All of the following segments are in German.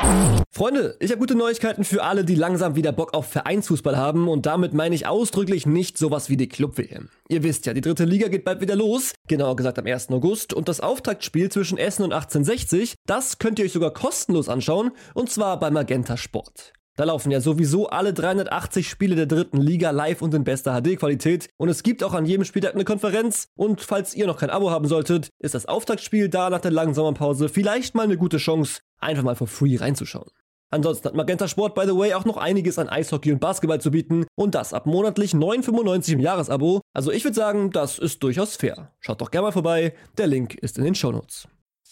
Freunde, ich habe gute Neuigkeiten für alle, die langsam wieder Bock auf Vereinsfußball haben, und damit meine ich ausdrücklich nicht sowas wie die Club-WM. Ihr wisst ja, die 3. Liga geht bald wieder los, genauer gesagt am 1. August, und das Auftaktspiel zwischen Essen und 1860, das könnt ihr euch sogar kostenlos anschauen, und zwar bei Magenta Sport. Da laufen ja sowieso alle 380 Spiele der 3. Liga live und in bester HD-Qualität, und es gibt auch an jedem Spieltag eine Konferenz, und falls ihr noch kein Abo haben solltet, ist das Auftaktspiel da nach der langen Sommerpause vielleicht mal eine gute Chance, einfach mal for free reinzuschauen. Ansonsten hat Magenta Sport, by the way, auch noch einiges an Eishockey und Basketball zu bieten, und das ab monatlich 9,95 im Jahresabo. Also ich würde sagen, das ist durchaus fair. Schaut doch gerne mal vorbei, der Link ist in den Shownotes.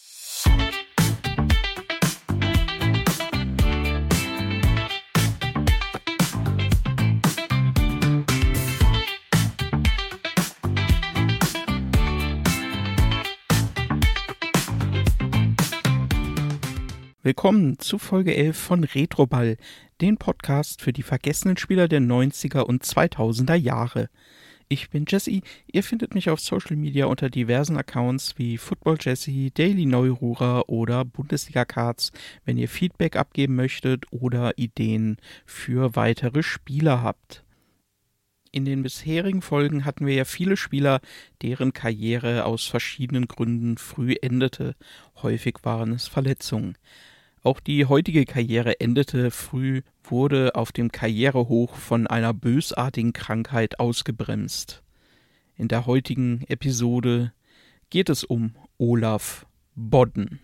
Willkommen zu Folge 11 von Retroball, den Podcast für die vergessenen Spieler der 90er und 2000er Jahre. Ich bin Jesse, ihr findet mich auf Social Media unter diversen Accounts wie Football Jesse, Daily Neururer oder Bundesliga Cards, wenn ihr Feedback abgeben möchtet oder Ideen für weitere Spieler habt. In den bisherigen Folgen hatten wir ja viele Spieler, deren Karriere aus verschiedenen Gründen früh endete. Häufig waren es Verletzungen. Auch die heutige Karriere endete früh, wurde auf dem Karrierehoch von einer bösartigen Krankheit ausgebremst. In der heutigen Episode geht es um Olaf Bodden.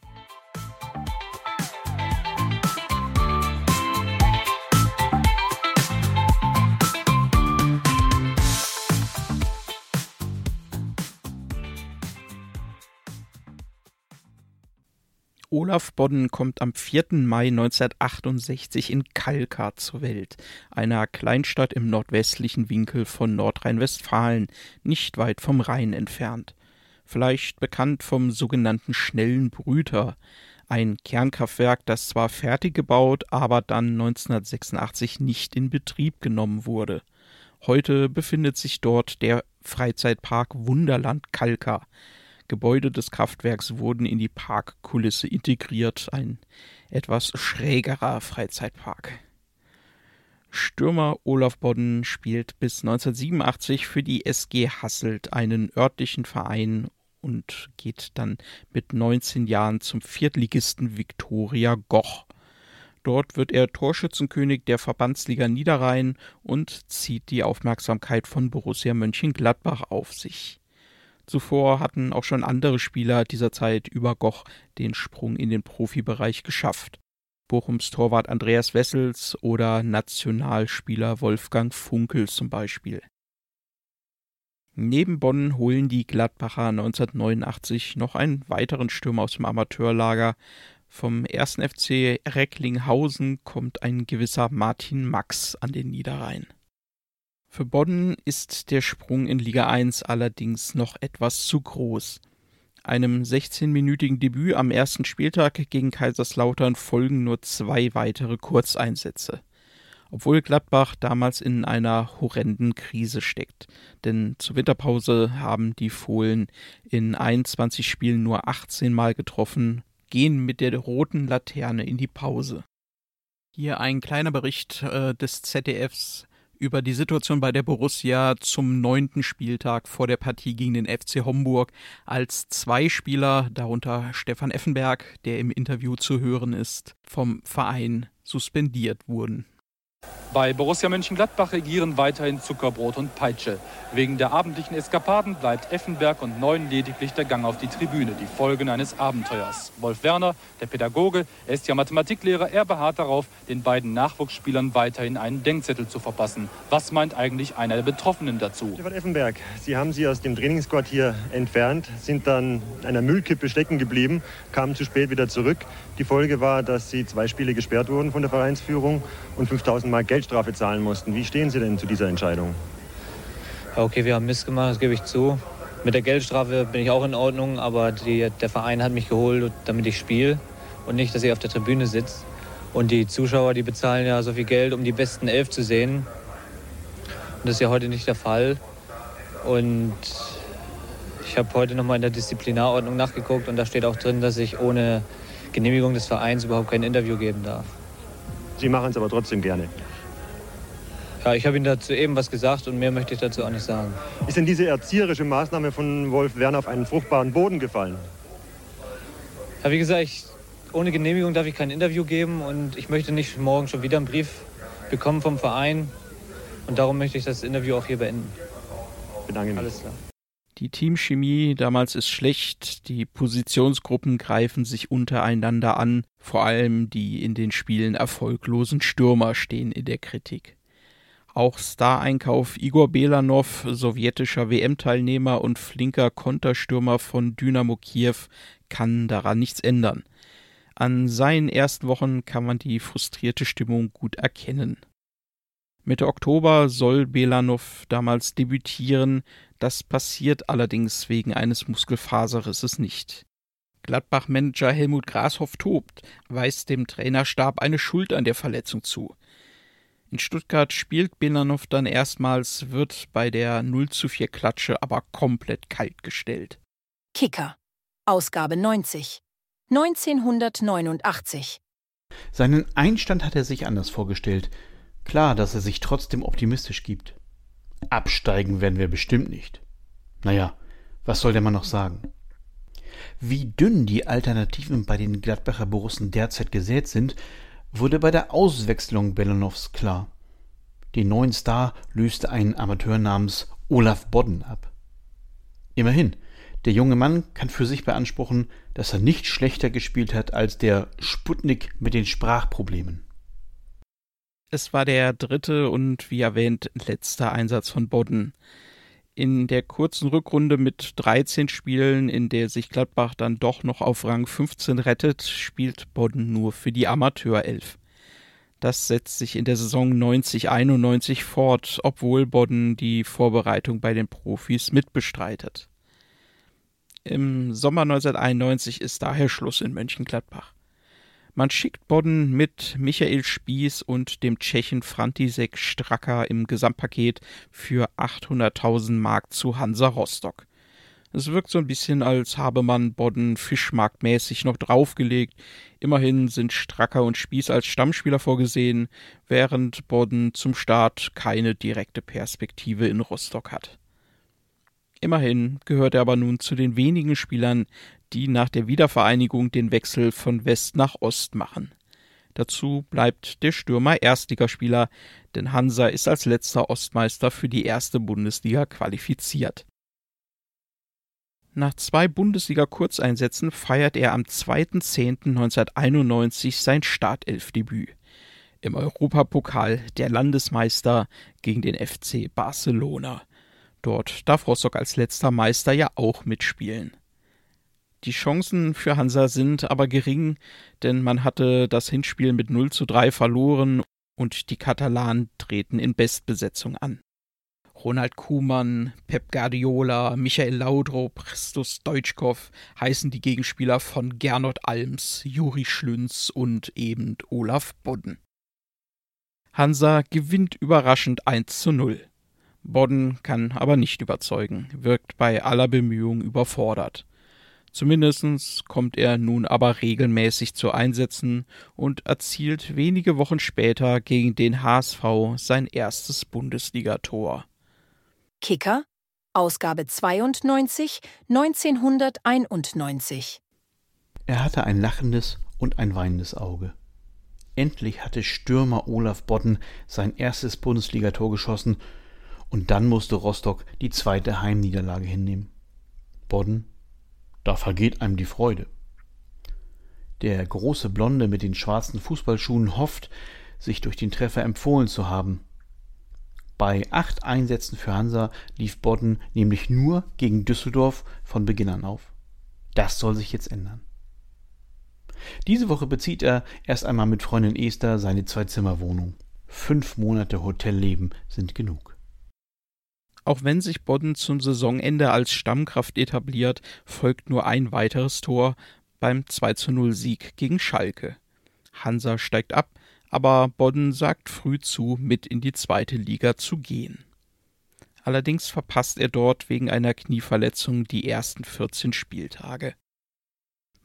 Olaf Bodden kommt am 4. Mai 1968 in Kalkar zur Welt, einer Kleinstadt im nordwestlichen Winkel von Nordrhein-Westfalen, nicht weit vom Rhein entfernt. Vielleicht bekannt vom sogenannten Schnellen Brüter, ein Kernkraftwerk, das zwar fertig gebaut, aber dann 1986 nicht in Betrieb genommen wurde. Heute befindet sich dort der Freizeitpark Wunderland Kalkar. Gebäude des Kraftwerks wurden in die Parkkulisse integriert, ein etwas schrägerer Freizeitpark. Stürmer Olaf Bodden spielt bis 1987 für die SG Hasselt, einen örtlichen Verein, und geht dann mit 19 Jahren zum Viertligisten Viktoria Goch. Dort wird er Torschützenkönig der Verbandsliga Niederrhein und zieht die Aufmerksamkeit von Borussia Mönchengladbach auf sich. Zuvor hatten auch schon andere Spieler dieser Zeit über Goch den Sprung in den Profibereich geschafft. Bochums Torwart Andreas Wessels oder Nationalspieler Wolfgang Funkel zum Beispiel. Neben Bodden holen die Gladbacher 1989 noch einen weiteren Stürmer aus dem Amateurlager. Vom 1. FC Recklinghausen kommt ein gewisser Martin Max an den Niederrhein. Für Bodden ist der Sprung in Liga 1 allerdings noch etwas zu groß. Einem 16-minütigen Debüt am ersten Spieltag gegen Kaiserslautern folgen nur 2 weitere Kurzeinsätze. Obwohl Gladbach damals in einer horrenden Krise steckt. Denn zur Winterpause haben die Fohlen in 21 Spielen nur 18 Mal getroffen, gehen mit der roten Laterne in die Pause. Hier ein kleiner Bericht des ZDFs über die Situation bei der Borussia zum 9. Spieltag vor der Partie gegen den FC Homburg, als 2 Spieler, darunter Stefan Effenberg, der im Interview zu hören ist, vom Verein suspendiert wurden. Bei Borussia Mönchengladbach regieren weiterhin Zuckerbrot und Peitsche. Wegen der abendlichen Eskapaden bleibt Effenberg und Neun lediglich der Gang auf die Tribüne, die Folgen eines Abenteuers. Wolf Werner, der Pädagoge, er ist ja Mathematiklehrer, er beharrt darauf, den beiden Nachwuchsspielern weiterhin einen Denkzettel zu verpassen. Was meint eigentlich einer der Betroffenen dazu? Stefan Effenberg, Sie haben sie aus dem Trainingsquartier entfernt, sind dann in einer Müllkippe stecken geblieben, kamen zu spät wieder zurück. Die Folge war, dass Sie 2 Spiele gesperrt wurden von der Vereinsführung und 5.000 Mark Geldstrafe zahlen mussten. Wie stehen Sie denn zu dieser Entscheidung? Okay, wir haben Mist gemacht, das gebe ich zu. Mit der Geldstrafe bin ich auch in Ordnung, aber der Verein hat mich geholt, damit ich spiele und nicht, dass ich auf der Tribüne sitze. Und die Zuschauer, die bezahlen ja so viel Geld, um die besten 11 zu sehen. Und das ist ja heute nicht der Fall. Und ich habe heute nochmal in der Disziplinarordnung nachgeguckt und da steht auch drin, dass ich ohne Genehmigung des Vereins überhaupt kein Interview geben darf. Sie machen es aber trotzdem gerne. Ja, ich habe Ihnen dazu eben was gesagt und mehr möchte ich dazu auch nicht sagen. Ist denn diese erzieherische Maßnahme von Wolf Werner auf einen fruchtbaren Boden gefallen? Ja, wie gesagt, ohne Genehmigung darf ich kein Interview geben und ich möchte nicht morgen schon wieder einen Brief bekommen vom Verein. Und darum möchte ich das Interview auch hier beenden. Bedanke mich. Alles klar. Die Teamchemie damals ist schlecht, die Positionsgruppen greifen sich untereinander an, vor allem die in den Spielen erfolglosen Stürmer stehen in der Kritik. Auch Star-Einkauf Igor Belanov, sowjetischer WM-Teilnehmer und flinker Konterstürmer von Dynamo Kiew, kann daran nichts ändern. An seinen ersten Wochen kann man die frustrierte Stimmung gut erkennen. Mitte Oktober soll Belanov damals debütieren, das passiert allerdings wegen eines Muskelfaserrisses nicht. Gladbach-Manager Helmut Grashoff tobt, weist dem Trainerstab eine Schuld an der Verletzung zu. In Stuttgart spielt Belanov dann erstmals, wird bei der 0:4 Klatsche aber komplett kalt gestellt. Kicker, Ausgabe 90, 1989. Seinen Einstand hat er sich anders vorgestellt. Klar, dass er sich trotzdem optimistisch gibt. Absteigen werden wir bestimmt nicht. Naja, was soll der Mann noch sagen? Wie dünn die Alternativen bei den Gladbacher Borussen derzeit gesät sind, wurde bei der Auswechslung Belanovs klar. Den neuen Star löste ein Amateur namens Olaf Bodden ab. Immerhin, der junge Mann kann für sich beanspruchen, dass er nicht schlechter gespielt hat als der Sputnik mit den Sprachproblemen. Es war der dritte und, wie erwähnt, letzte Einsatz von Bodden. In der kurzen Rückrunde mit 13 Spielen, in der sich Gladbach dann doch noch auf Rang 15 rettet, spielt Bodden nur für die Amateurelf. Das setzt sich in der Saison 90/91 fort, obwohl Bodden die Vorbereitung bei den Profis mitbestreitet. Im Sommer 1991 ist daher Schluss in Mönchengladbach. Man schickt Bodden mit Michael Spies und dem Tschechen František Straka im Gesamtpaket für 800.000 Mark zu Hansa Rostock. Es wirkt so ein bisschen, als habe man Bodden fischmarktmäßig noch draufgelegt. Immerhin sind Straka und Spies als Stammspieler vorgesehen, während Bodden zum Start keine direkte Perspektive in Rostock hat. Immerhin gehört er aber nun zu den wenigen Spielern, die nach der Wiedervereinigung den Wechsel von West nach Ost machen. Dazu bleibt der Stürmer Erstligaspieler, denn Hansa ist als letzter Ostmeister für die erste Bundesliga qualifiziert. Nach 2 Bundesliga-Kurzeinsätzen feiert er am 2.10.1991 sein Startelfdebüt. Im Europapokal der Landesmeister gegen den FC Barcelona. Dort darf Rostock als letzter Meister ja auch mitspielen. Die Chancen für Hansa sind aber gering, denn man hatte das Hinspiel mit 0:3 verloren und die Katalanen treten in Bestbesetzung an. Ronald Koeman, Pep Guardiola, Michael Laudrup, Christos Stoichkov heißen die Gegenspieler von Gernot Alms, Juri Schlünz und eben Olaf Bodden. Hansa gewinnt überraschend 1:0. Bodden kann aber nicht überzeugen, wirkt bei aller Bemühung überfordert. Zumindest kommt er nun aber regelmäßig zu Einsätzen und erzielt wenige Wochen später gegen den HSV sein erstes Bundesligator. Kicker, Ausgabe 92, 1991. Er hatte ein lachendes und ein weinendes Auge. Endlich hatte Stürmer Olaf Bodden sein erstes Bundesligator geschossen und dann musste Rostock die zweite Heimniederlage hinnehmen. Bodden, da vergeht einem die Freude. Der große Blonde mit den schwarzen Fußballschuhen hofft, sich durch den Treffer empfohlen zu haben. Bei 8 Einsätzen für Hansa lief Bodden nämlich nur gegen Düsseldorf von Beginn an auf. Das soll sich jetzt ändern. Diese Woche bezieht er erst einmal mit Freundin Esther seine 2-Zimmer-Wohnung. 5 Monate Hotelleben sind genug. Auch wenn sich Bodden zum Saisonende als Stammkraft etabliert, folgt nur ein weiteres Tor beim 2:0-Sieg gegen Schalke. Hansa steigt ab, aber Bodden sagt früh zu, mit in die zweite Liga zu gehen. Allerdings verpasst er dort wegen einer Knieverletzung die ersten 14 Spieltage.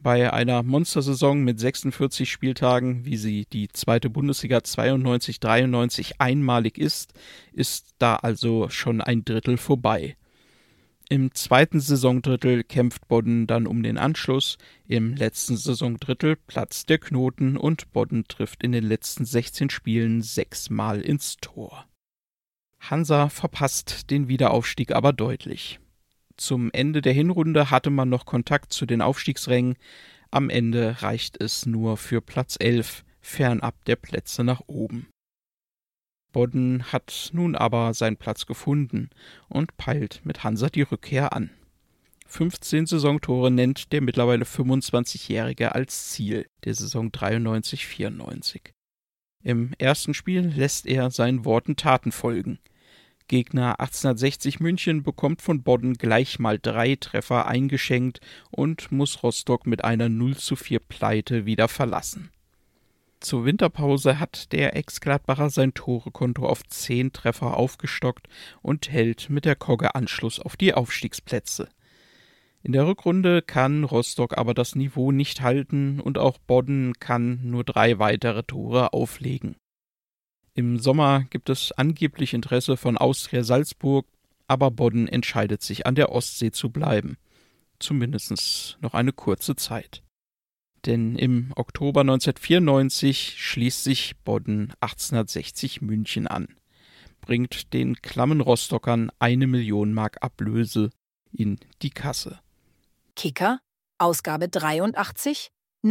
Bei einer Monstersaison mit 46 Spieltagen, wie sie die zweite Bundesliga 92/93 einmalig ist da also schon ein Drittel vorbei. Im zweiten Saisondrittel kämpft Bodden dann um den Anschluss, im letzten Saisondrittel platzt der Knoten und Bodden trifft in den letzten 16 Spielen 6-mal ins Tor. Hansa verpasst den Wiederaufstieg aber deutlich. Zum Ende der Hinrunde hatte man noch Kontakt zu den Aufstiegsrängen, am Ende reicht es nur für Platz 11, fernab der Plätze nach oben. Bodden hat nun aber seinen Platz gefunden und peilt mit Hansa die Rückkehr an. 15 Saisontore nennt der mittlerweile 25-Jährige als Ziel der Saison 93/94. Im ersten Spiel lässt er seinen Worten Taten folgen. Gegner 1860 München bekommt von Bodden gleich mal 3 Treffer eingeschenkt und muss Rostock mit einer 0:4 Pleite wieder verlassen. Zur Winterpause hat der Ex-Gladbacher sein Torekonto auf 10 Treffer aufgestockt und hält mit der Kogge Anschluss auf die Aufstiegsplätze. In der Rückrunde kann Rostock aber das Niveau nicht halten und auch Bodden kann nur 3 weitere Tore auflegen. Im Sommer gibt es angeblich Interesse von Austria Salzburg, aber Bodden entscheidet sich, an der Ostsee zu bleiben. Zumindest noch eine kurze Zeit. Denn im Oktober 1994 schließt sich Bodden 1860 München an, bringt den klammen Rostockern 1 Million Mark Ablöse in die Kasse. Kicker, Ausgabe 83,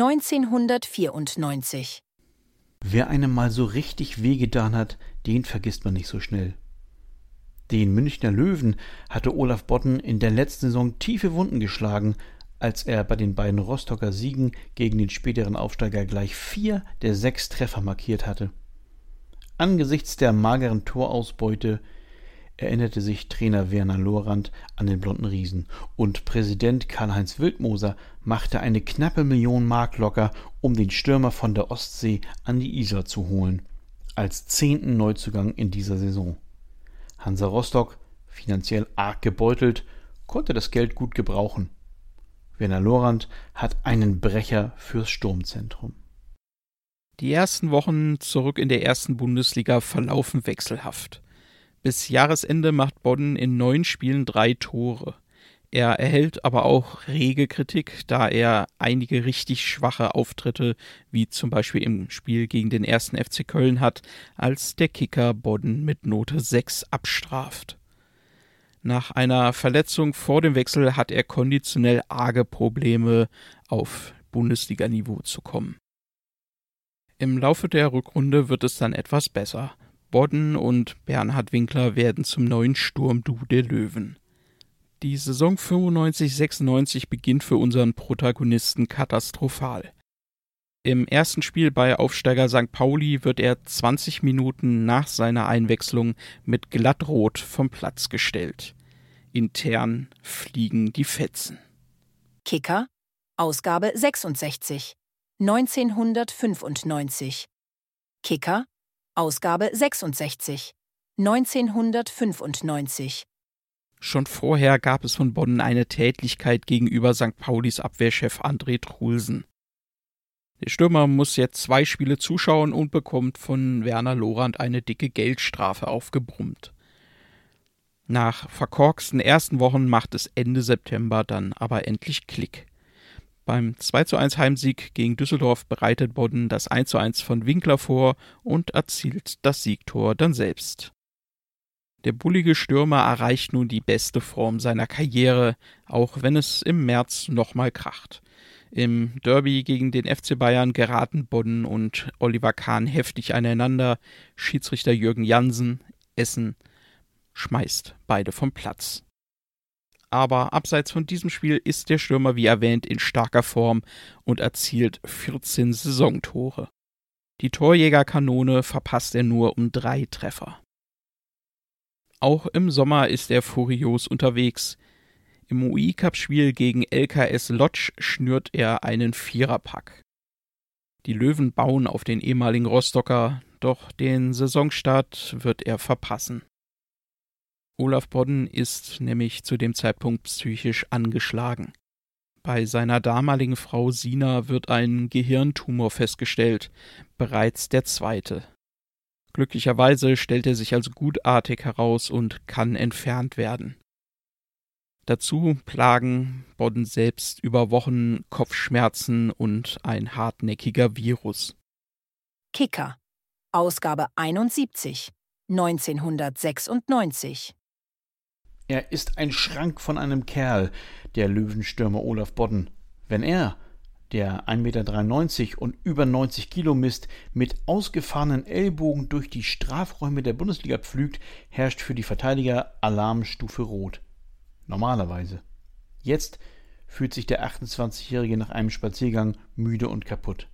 1994. Wer einem mal so richtig wehgetan hat, den vergisst man nicht so schnell. Den Münchner Löwen hatte Olaf Bodden in der letzten Saison tiefe Wunden geschlagen, als er bei den beiden Rostocker Siegen gegen den späteren Aufsteiger gleich 4 der 6 Treffer markiert hatte. Angesichts der mageren Torausbeute erinnerte sich Trainer Werner Lorand an den Blonden Riesen und Präsident Karl-Heinz Wildmoser machte eine knappe 1 Million Mark locker, um den Stürmer von der Ostsee an die Isar zu holen, als 10. Neuzugang in dieser Saison. Hansa Rostock, finanziell arg gebeutelt, konnte das Geld gut gebrauchen. Werner Lorand hat einen Brecher fürs Sturmzentrum. Die ersten Wochen zurück in der ersten Bundesliga verlaufen wechselhaft. Bis Jahresende macht Bodden in 9 Spielen 3 Tore. Er erhält aber auch rege Kritik, da er einige richtig schwache Auftritte, wie zum Beispiel im Spiel gegen den 1. FC Köln hat, als der Kicker Bodden mit Note 6 abstraft. Nach einer Verletzung vor dem Wechsel hat er konditionell arge Probleme, auf Bundesliga-Niveau zu kommen. Im Laufe der Rückrunde wird es dann etwas besser. Bodden und Bernhard Winkler werden zum neuen Sturmduo der Löwen. Die Saison 95/96 beginnt für unseren Protagonisten katastrophal. Im ersten Spiel bei Aufsteiger St. Pauli wird er 20 Minuten nach seiner Einwechslung mit Glattrot vom Platz gestellt. Intern fliegen die Fetzen. Kicker, Ausgabe 66, 1995. Kicker, Ausgabe 66, 1995. Schon vorher gab es von Bodden eine Tätlichkeit gegenüber St. Paulis Abwehrchef André Trulsen. Der Stürmer muss jetzt 2 Spiele zuschauen und bekommt von Werner Lorand eine dicke Geldstrafe aufgebrummt. Nach verkorksten ersten Wochen macht es Ende September dann aber endlich Klick. Beim 2:1 Heimsieg gegen Düsseldorf bereitet Bodden das 1:1 von Winkler vor und erzielt das Siegtor dann selbst. Der bullige Stürmer erreicht nun die beste Form seiner Karriere, auch wenn es im März nochmal kracht. Im Derby gegen den FC Bayern geraten Bodden und Oliver Kahn heftig aneinander. Schiedsrichter Jürgen Jansen, Essen, schmeißt beide vom Platz. Aber abseits von diesem Spiel ist der Stürmer wie erwähnt in starker Form und erzielt 14 Saisontore. Die Torjägerkanone verpasst er nur um 3 Treffer. Auch im Sommer ist er furios unterwegs. Im UI-Cup-Spiel gegen LKS Lodz schnürt er einen Viererpack. Die Löwen bauen auf den ehemaligen Rostocker, doch den Saisonstart wird er verpassen. Olaf Bodden ist nämlich zu dem Zeitpunkt psychisch angeschlagen. Bei seiner damaligen Frau Sina wird ein Gehirntumor festgestellt, bereits der zweite. Glücklicherweise stellt er sich als gutartig heraus und kann entfernt werden. Dazu plagen Bodden selbst über Wochen Kopfschmerzen und ein hartnäckiger Virus. Kicker, Ausgabe 71, 1996. Er ist ein Schrank von einem Kerl, der Löwenstürmer Olaf Bodden. Wenn er, der 1,93 Meter und über 90 Kilo misst, mit ausgefahrenen Ellbogen durch die Strafräume der Bundesliga pflügt, herrscht für die Verteidiger Alarmstufe Rot. Normalerweise. Jetzt fühlt sich der 28-Jährige nach einem Spaziergang müde und kaputt.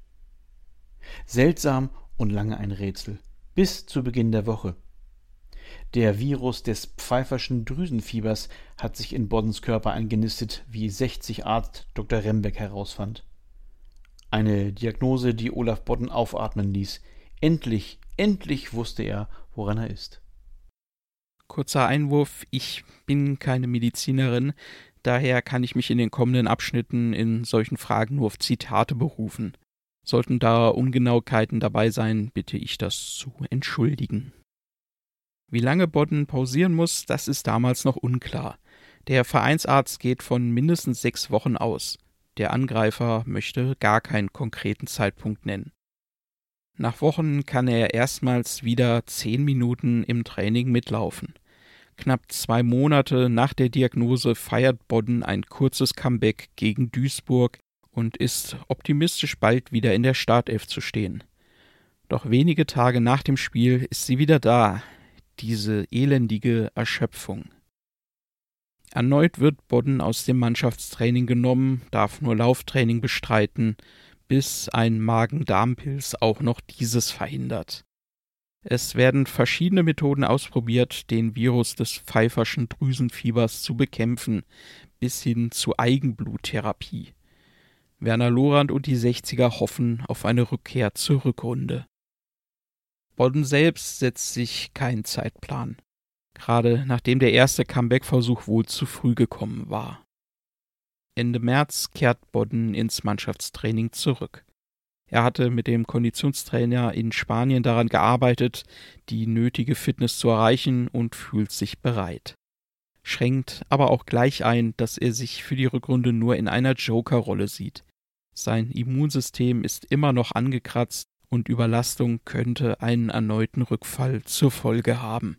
Seltsam und lange ein Rätsel. Bis zu Beginn der Woche. Der Virus des Pfeifferschen Drüsenfiebers hat sich in Boddens Körper eingenistet, wie 60 Arzt Dr. Rembeck herausfand. Eine Diagnose, die Olaf Bodden aufatmen ließ. Endlich wusste er, woran er ist. Kurzer Einwurf, ich bin keine Medizinerin, daher kann ich mich in den kommenden Abschnitten in solchen Fragen nur auf Zitate berufen. Sollten da Ungenauigkeiten dabei sein, bitte ich das zu entschuldigen. Wie lange Bodden pausieren muss, das ist damals noch unklar. Der Vereinsarzt geht von mindestens 6 Wochen aus. Der Angreifer möchte gar keinen konkreten Zeitpunkt nennen. Nach Wochen kann er erstmals wieder 10 Minuten im Training mitlaufen. Knapp 2 Monate nach der Diagnose feiert Bodden ein kurzes Comeback gegen Duisburg und ist optimistisch, bald wieder in der Startelf zu stehen. Doch wenige Tage nach dem Spiel ist sie wieder da, diese elendige Erschöpfung. Erneut wird Bodden aus dem Mannschaftstraining genommen, darf nur Lauftraining bestreiten, bis ein Magen-Darm-Pilz auch noch dieses verhindert. Es werden verschiedene Methoden ausprobiert, den Virus des Pfeifferschen Drüsenfiebers zu bekämpfen, bis hin zu Eigenbluttherapie. Werner Lorand und die 60er hoffen auf eine Rückkehr zur Rückrunde. Bodden selbst setzt sich keinen Zeitplan, gerade nachdem der erste Comeback-Versuch wohl zu früh gekommen war. Ende März kehrt Bodden ins Mannschaftstraining zurück. Er hatte mit dem Konditionstrainer in Spanien daran gearbeitet, die nötige Fitness zu erreichen und fühlt sich bereit. Schränkt aber auch gleich ein, dass er sich für die Rückrunde nur in einer Joker-Rolle sieht. Sein Immunsystem ist immer noch angekratzt und Überlastung könnte einen erneuten Rückfall zur Folge haben.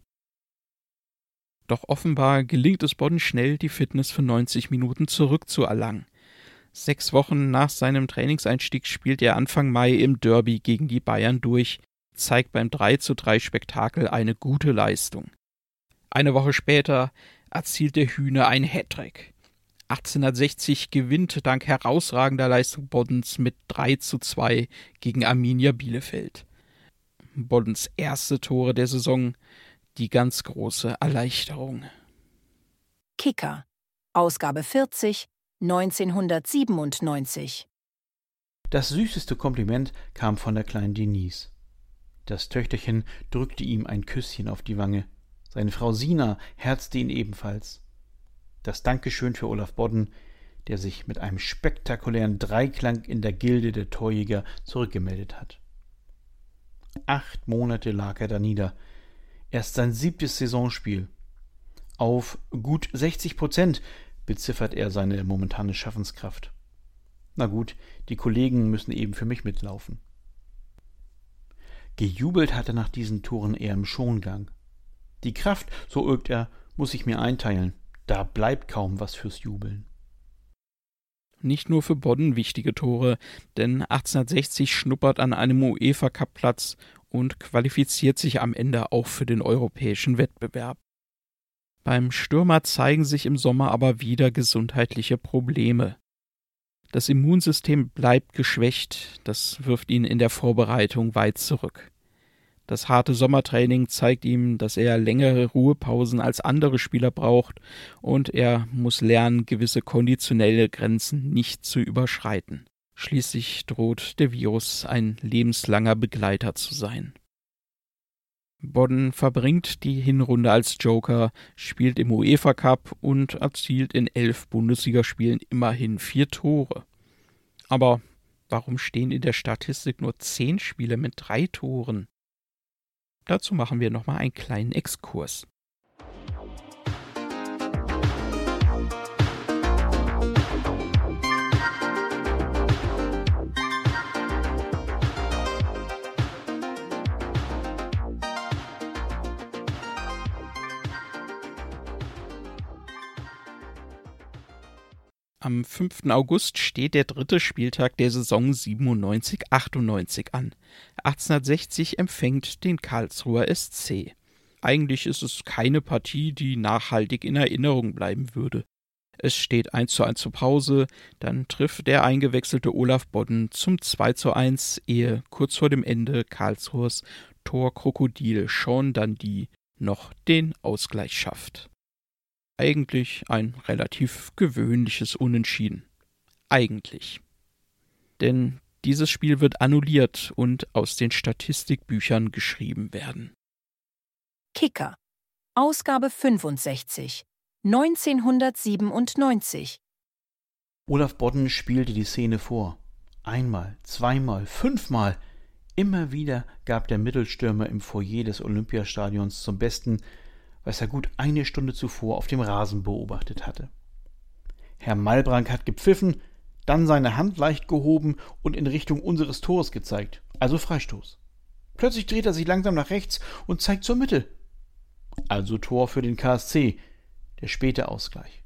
Doch offenbar gelingt es Bodden schnell, die Fitness für 90 Minuten zurückzuerlangen. 6 Wochen nach seinem Trainingseinstieg spielt er Anfang Mai im Derby gegen die Bayern durch, zeigt beim 3:3 Spektakel eine gute Leistung. Eine Woche später erzielt der Hühner ein Hattrick. 1860 gewinnt dank herausragender Leistung Boddens mit 3:2 gegen Arminia Bielefeld. Boddens erste Tore der Saison, die ganz große Erleichterung. Kicker, Ausgabe 40, 1997. Das süßeste Kompliment kam von der kleinen Denise. Das Töchterchen drückte ihm ein Küsschen auf die Wange. Seine Frau Sina herzte ihn ebenfalls. Das Dankeschön für Olaf Bodden, der sich mit einem spektakulären Dreiklang in der Gilde der Torjäger zurückgemeldet hat. 8 Monate lag er da nieder. Erst sein 7. Saisonspiel. Auf gut 60% beziffert er seine momentane Schaffenskraft. Na gut, die Kollegen müssen eben für mich mitlaufen. Gejubelt hat er nach diesen Toren eher im Schongang. Die Kraft, so irgt er, muss ich mir einteilen. Da bleibt kaum was fürs Jubeln. Nicht nur für Bodden wichtige Tore, denn 1860 schnuppert an einem UEFA-Cup-Platz und qualifiziert sich am Ende auch für den europäischen Wettbewerb. Beim Stürmer zeigen sich im Sommer aber wieder gesundheitliche Probleme. Das Immunsystem bleibt geschwächt, das wirft ihn in der Vorbereitung weit zurück. Das harte Sommertraining zeigt ihm, dass er längere Ruhepausen als andere Spieler braucht und er muss lernen, gewisse konditionelle Grenzen nicht zu überschreiten. Schließlich droht der Virus ein lebenslanger Begleiter zu sein. Bodden verbringt die Hinrunde als Joker, spielt im UEFA Cup und erzielt in 11 Bundesligaspielen immerhin 4 Tore. Aber warum stehen in der Statistik nur 10 Spiele mit 3 Toren? Dazu machen wir nochmal einen kleinen Exkurs. Am 5. August steht der 3. Spieltag der Saison 97/98 an. 1860 empfängt den Karlsruher SC. Eigentlich ist es keine Partie, die nachhaltig in Erinnerung bleiben würde. Es steht 1:1 zur Pause, dann trifft der eingewechselte Olaf Bodden zum 2:1, ehe kurz vor dem Ende Karlsruhers Torkrokodil Sean Dundee noch den Ausgleich schafft. Eigentlich ein relativ gewöhnliches Unentschieden. Eigentlich. Denn dieses Spiel wird annulliert und aus den Statistikbüchern geschrieben werden. Kicker. Ausgabe 65. 1997. Olaf Bodden spielte die Szene vor. Einmal, zweimal, 5-mal. Immer wieder gab der Mittelstürmer im Foyer des Olympiastadions zum Besten, was er gut eine Stunde zuvor auf dem Rasen beobachtet hatte. Herr Malbrank hat gepfiffen, dann seine Hand leicht gehoben und in Richtung unseres Tores gezeigt, also Freistoß. Plötzlich dreht er sich langsam nach rechts und zeigt zur Mitte. Also Tor für den KSC, der späte Ausgleich.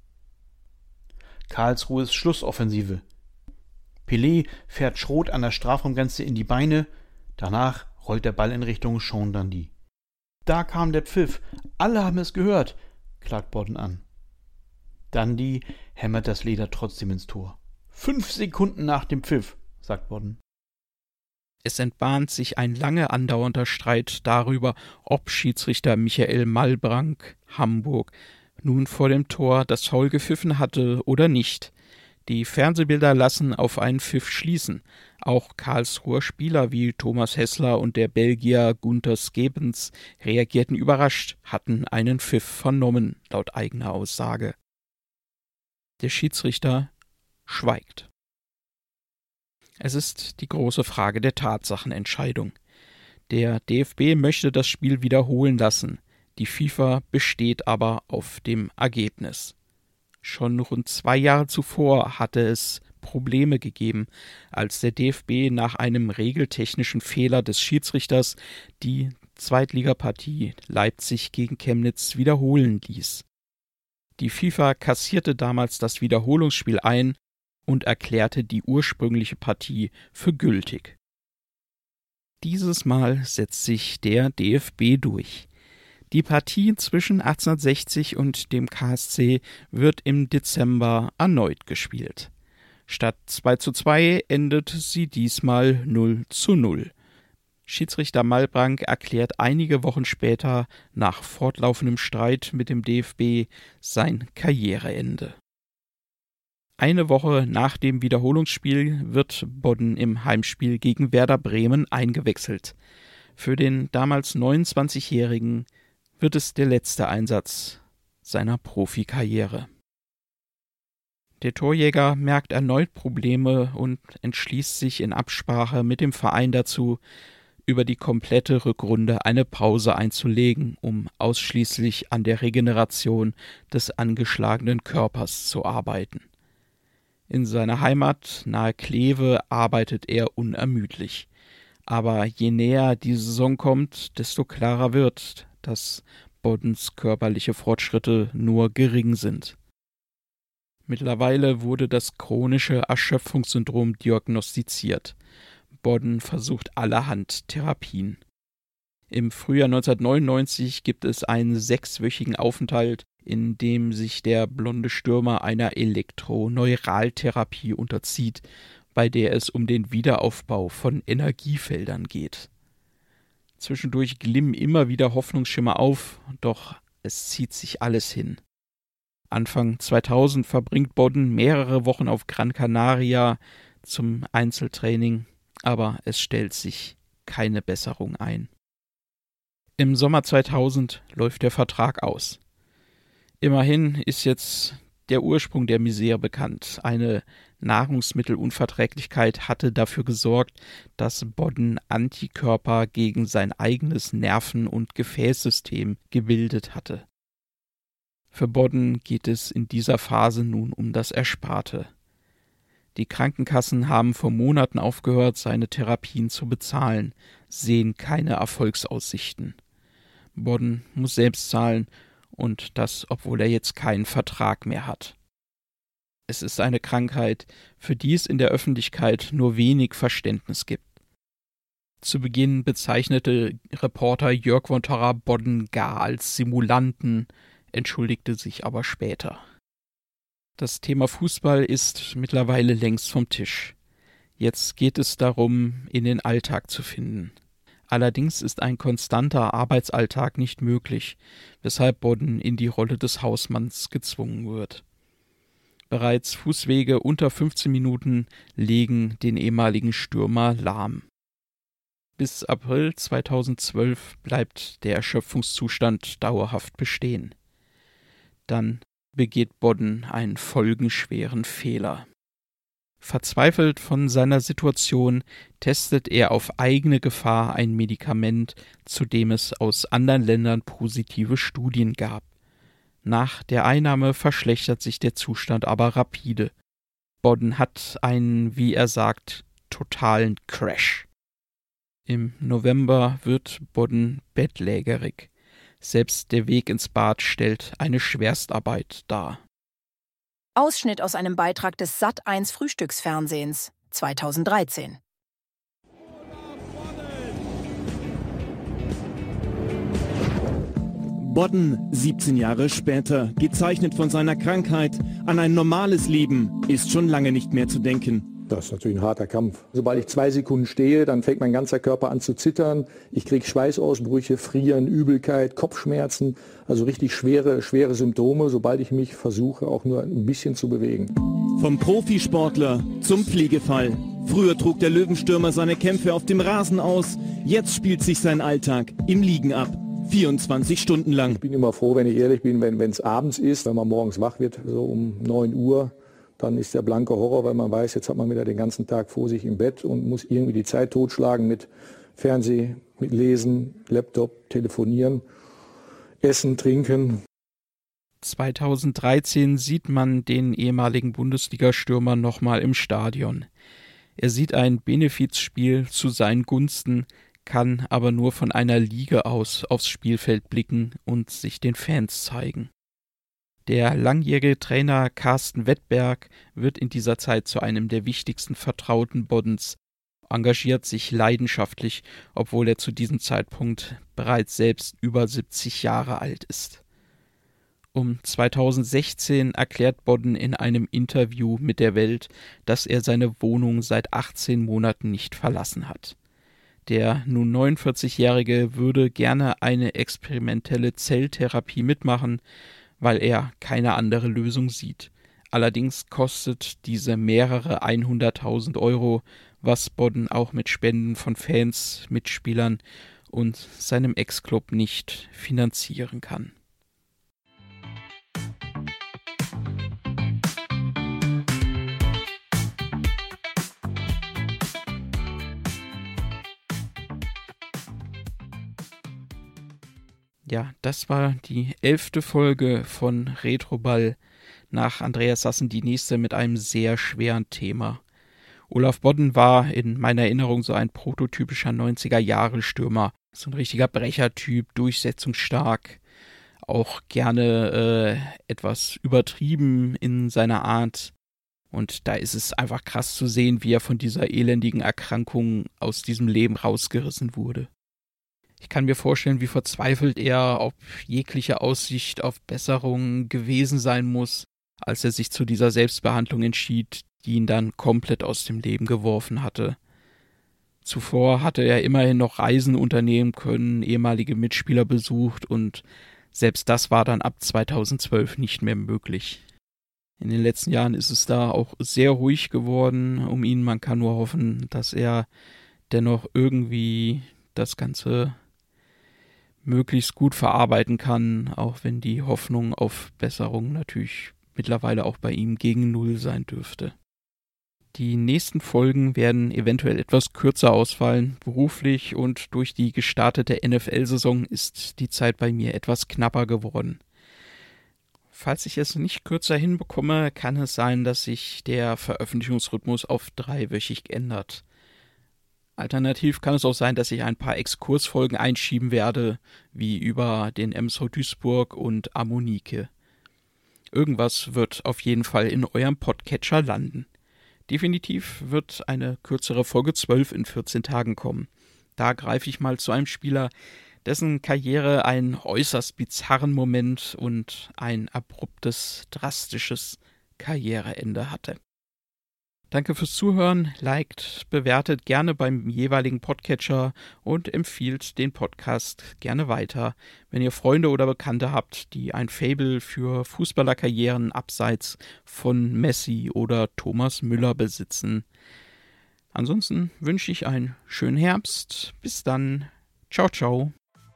Karlsruhes Schlussoffensive. Pelé fährt Schroth an der Strafraumgrenze in die Beine, danach rollt der Ball in Richtung Sean Dundee. Da kam der Pfiff. Alle haben es gehört, klagt Bodden an. Dundee hämmert das Leder trotzdem ins Tor. 5 Sekunden nach dem Pfiff, sagt Bodden. Es entbahnt sich ein lange andauernder Streit darüber, ob Schiedsrichter Michael Malbrank, Hamburg, nun vor dem Tor das Foul gepfiffen hatte oder nicht. Die Fernsehbilder lassen auf einen Pfiff schließen. Auch Karlsruher Spieler wie Thomas Hessler und der Belgier Gunther Skebens reagierten überrascht, hatten einen Pfiff vernommen, laut eigener Aussage. Der Schiedsrichter schweigt. Es ist die große Frage der Tatsachenentscheidung. Der DFB möchte das Spiel wiederholen lassen. Die FIFA besteht aber auf dem Ergebnis. Schon rund 2 Jahre zuvor hatte es Probleme gegeben, als der DFB nach einem regeltechnischen Fehler des Schiedsrichters die Zweitligapartie Leipzig gegen Chemnitz wiederholen ließ. Die FIFA kassierte damals das Wiederholungsspiel ein und erklärte die ursprüngliche Partie für gültig. Dieses Mal setzt sich der DFB durch. Die Partie zwischen 1860 und dem KSC wird im Dezember erneut gespielt. Statt 2:2 endet sie diesmal 0:0. Schiedsrichter Malbrank erklärt einige Wochen später nach fortlaufendem Streit mit dem DFB sein Karriereende. Eine Woche nach dem Wiederholungsspiel wird Bodden im Heimspiel gegen Werder Bremen eingewechselt. Für den damals 29-Jährigen wird es der letzte Einsatz seiner Profikarriere. Der Torjäger merkt erneut Probleme und entschließt sich in Absprache mit dem Verein dazu, über die komplette Rückrunde eine Pause einzulegen, um ausschließlich an der Regeneration des angeschlagenen Körpers zu arbeiten. In seiner Heimat nahe Kleve arbeitet er unermüdlich. Aber je näher die Saison kommt, desto klarer wird, dass Boddens körperliche Fortschritte nur gering sind. Mittlerweile wurde das chronische Erschöpfungssyndrom diagnostiziert. Bodden versucht allerhand Therapien. Im Frühjahr 1999 gibt es einen 6-wöchigen Aufenthalt, in dem sich der blonde Stürmer einer Elektroneuraltherapie unterzieht, bei der es um den Wiederaufbau von Energiefeldern geht. Zwischendurch glimmen immer wieder Hoffnungsschimmer auf, doch es zieht sich alles hin. Anfang 2000 verbringt Bodden mehrere Wochen auf Gran Canaria zum Einzeltraining, aber es stellt sich keine Besserung ein. Im Sommer 2000 läuft der Vertrag aus. Immerhin ist jetzt der Ursprung der Misere bekannt. Eine Nahrungsmittelunverträglichkeit hatte dafür gesorgt, dass Bodden Antikörper gegen sein eigenes Nerven- und Gefäßsystem gebildet hatte. Für Bodden geht es in dieser Phase nun um das Ersparte. Die Krankenkassen haben vor Monaten aufgehört, seine Therapien zu bezahlen, sehen keine Erfolgsaussichten. Bodden muss selbst zahlen, und das, obwohl er jetzt keinen Vertrag mehr hat. Es ist eine Krankheit, für die es in der Öffentlichkeit nur wenig Verständnis gibt. Zu Beginn bezeichnete Reporter Jörg von Torra Bodden gar als Simulanten, entschuldigte sich aber später. Das Thema Fußball ist mittlerweile längst vom Tisch. Jetzt geht es darum, in den Alltag zu finden. Allerdings ist ein konstanter Arbeitsalltag nicht möglich, weshalb Bodden in die Rolle des Hausmanns gezwungen wird. Bereits Fußwege unter 15 Minuten legen den ehemaligen Stürmer lahm. Bis April 2012 bleibt der Erschöpfungszustand dauerhaft bestehen. Dann begeht Bodden einen folgenschweren Fehler. Verzweifelt von seiner Situation testet er auf eigene Gefahr ein Medikament, zu dem es aus anderen Ländern positive Studien gab. Nach der Einnahme verschlechtert sich der Zustand aber rapide. Bodden hat einen, wie er sagt, totalen Crash. Im November wird Bodden bettlägerig. Selbst der Weg ins Bad stellt eine Schwerstarbeit dar. Ausschnitt aus einem Beitrag des Sat.1 Frühstücksfernsehens 2013. Bodden, 17 Jahre später, gezeichnet von seiner Krankheit, an ein normales Leben ist schon lange nicht mehr zu denken. Das ist natürlich ein harter Kampf. Sobald ich 2 Sekunden stehe, dann fängt mein ganzer Körper an zu zittern. Ich kriege Schweißausbrüche, Frieren, Übelkeit, Kopfschmerzen, also richtig schwere Symptome, sobald ich mich versuche, auch nur ein bisschen zu bewegen. Vom Profisportler zum Pflegefall. Früher trug der Löwenstürmer seine Kämpfe auf dem Rasen aus. Jetzt spielt sich sein Alltag im Liegen ab. 24 Stunden lang. Ich bin immer froh, wenn ich ehrlich bin, wenn es abends ist, wenn man morgens wach wird, so um 9 Uhr. Dann ist der blanke Horror, weil man weiß, jetzt hat man wieder den ganzen Tag vor sich im Bett und muss irgendwie die Zeit totschlagen mit Fernsehen, mit Lesen, Laptop, Telefonieren, Essen, Trinken. 2013 sieht man den ehemaligen Bundesliga-Stürmer nochmal im Stadion. Er sieht ein Benefizspiel zu seinen Gunsten, kann aber nur von einer Liege aus aufs Spielfeld blicken und sich den Fans zeigen. Der langjährige Trainer Carsten Wettberg wird in dieser Zeit zu einem der wichtigsten Vertrauten Boddens, engagiert sich leidenschaftlich, obwohl er zu diesem Zeitpunkt bereits selbst über 70 Jahre alt ist. Um 2016 erklärt Bodden in einem Interview mit der Welt, dass er seine Wohnung seit 18 Monaten nicht verlassen hat. Der nun 49-Jährige würde gerne eine experimentelle Zelltherapie mitmachen, weil er keine andere Lösung sieht. Allerdings kostet diese mehrere 100.000 €, was Bodden auch mit Spenden von Fans, Mitspielern und seinem Ex-Club nicht finanzieren kann. Ja, das war die 11. Folge von Retroball. Nach Andreas Sassen die nächste mit einem sehr schweren Thema. Olaf Bodden war in meiner Erinnerung so ein prototypischer 90er-Jahre-Stürmer. So ein richtiger Brechertyp, durchsetzungsstark, auch gerne etwas übertrieben in seiner Art. Und da ist es einfach krass zu sehen, wie er von dieser elendigen Erkrankung aus diesem Leben rausgerissen wurde. Ich kann mir vorstellen, wie verzweifelt er auf jegliche Aussicht auf Besserung gewesen sein muss, als er sich zu dieser Selbstbehandlung entschied, die ihn dann komplett aus dem Leben geworfen hatte. Zuvor hatte er immerhin noch Reisen unternehmen können, ehemalige Mitspieler besucht und selbst das war dann ab 2012 nicht mehr möglich. In den letzten Jahren ist es da auch sehr ruhig geworden um ihn. Man kann nur hoffen, dass er dennoch irgendwie das Ganze möglichst gut verarbeiten kann, auch wenn die Hoffnung auf Besserung natürlich mittlerweile auch bei ihm gegen Null sein dürfte. Die nächsten Folgen werden eventuell etwas kürzer ausfallen. Beruflich und durch die gestartete NFL-Saison ist die Zeit bei mir etwas knapper geworden. Falls ich es nicht kürzer hinbekomme, kann es sein, dass sich der Veröffentlichungsrhythmus auf 3-wöchig ändert. Alternativ kann es auch sein, dass ich ein paar Exkursfolgen einschieben werde, wie über den MSV Duisburg und Ammonike. Irgendwas wird auf jeden Fall in eurem Podcatcher landen. Definitiv wird eine kürzere Folge 12 in 14 Tagen kommen. Da greife ich mal zu einem Spieler, dessen Karriere einen äußerst bizarren Moment und ein abruptes, drastisches Karriereende hatte. Danke fürs Zuhören, liked, bewertet gerne beim jeweiligen Podcatcher und empfiehlt den Podcast gerne weiter, wenn ihr Freunde oder Bekannte habt, die ein Faible für Fußballerkarrieren abseits von Messi oder Thomas Müller besitzen. Ansonsten wünsche ich einen schönen Herbst. Bis dann. Ciao, ciao.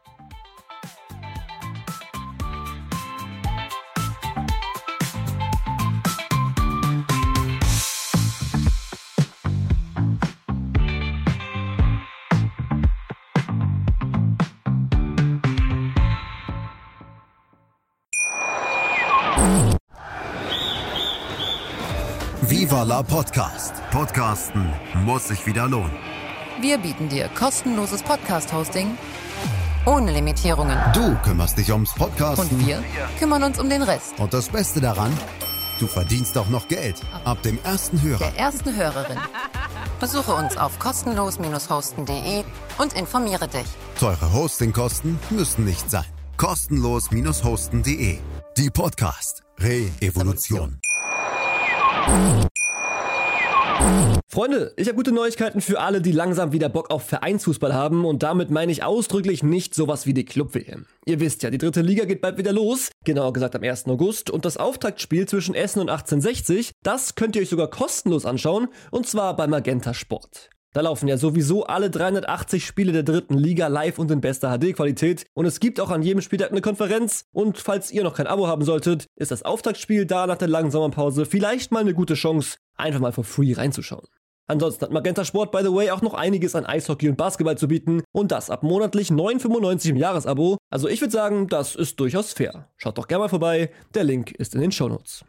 Viva la Podcast. Podcasten muss sich wieder lohnen. Wir bieten dir kostenloses Podcast-Hosting ohne Limitierungen. Du kümmerst dich ums Podcasten. Und wir kümmern uns um den Rest. Und das Beste daran, du verdienst auch noch Geld. Ab dem ersten Hörer. Der ersten Hörerin. Besuche uns auf kostenlos-hosten.de und informiere dich. Teure Hostingkosten müssen nicht sein. Kostenlos-hosten.de. Die Podcast Re-Evolution. Freunde, ich habe gute Neuigkeiten für alle, die langsam wieder Bock auf Vereinsfußball haben, und damit meine ich ausdrücklich nicht sowas wie die Club-WM. Ihr wisst ja, die 3. Liga geht bald wieder los, genauer gesagt am 1. August, und das Auftaktspiel zwischen Essen und 1860, das könnt ihr euch sogar kostenlos anschauen, und zwar bei Magenta Sport. Da laufen ja sowieso alle 380 Spiele der 3. Liga live und in bester HD-Qualität, und es gibt auch an jedem Spieltag eine Konferenz, und falls ihr noch kein Abo haben solltet, ist das Auftaktspiel da nach der langen Sommerpause vielleicht mal eine gute Chance, einfach mal for free reinzuschauen. Ansonsten hat Magenta Sport, by the way, auch noch einiges an Eishockey und Basketball zu bieten, und das ab monatlich 9,95 im Jahresabo. Also ich würde sagen, das ist durchaus fair. Schaut doch gerne mal vorbei, der Link ist in den Shownotes.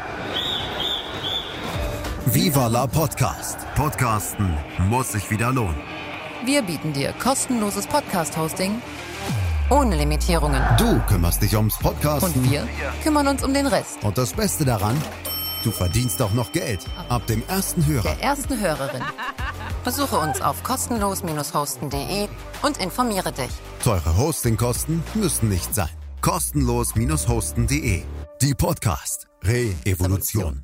Viva la Podcast. Podcasten muss sich wieder lohnen. Wir bieten dir kostenloses Podcast-Hosting ohne Limitierungen. Du kümmerst dich ums Podcasten. Und wir kümmern uns um den Rest. Und das Beste daran, du verdienst auch noch Geld. Ab dem ersten Hörer. Der ersten Hörerin. Besuche uns auf kostenlos-hosten.de und informiere dich. Teure Hostingkosten müssen nicht sein. Kostenlos-hosten.de. Die Podcast Re-Evolution.